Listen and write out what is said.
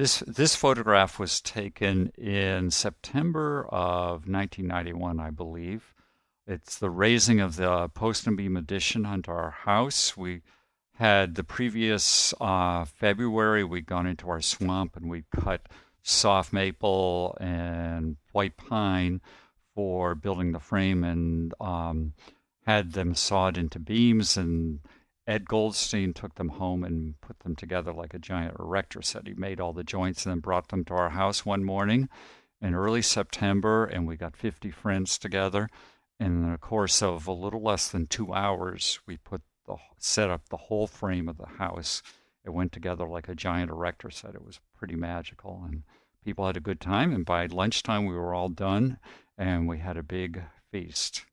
This photograph was taken in September of 1991, I believe. It's the raising of the post and beam addition onto our house. We had the previous February, we'd gone into our swamp and we cut soft maple and white pine for building the frame and had them sawed into beams. And Ed Goldstein took them home and put them together like a giant erector set. He made all the joints and then brought them to our house one morning in early September, and we got 50 friends together. And in the course of a little less than 2 hours, we set up the whole frame of the house. It went together like a giant erector set. It was pretty magical, and people had a good time. And by lunchtime, we were all done, and we had a big feast.